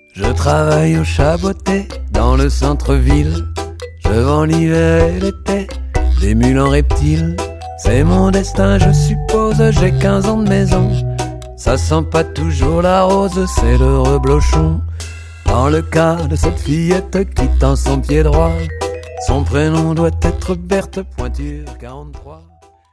Je travaille au Chaboté, dans le centre-ville. Je vends l'hiver et l'été, des mules en reptiles. C'est mon destin, je suppose, j'ai 15 ans de maison. Ça sent pas toujours la rose, c'est le reblochon. Dans le cas de cette fillette qui tend son pied droit, son prénom doit être Berthe Pointure 43.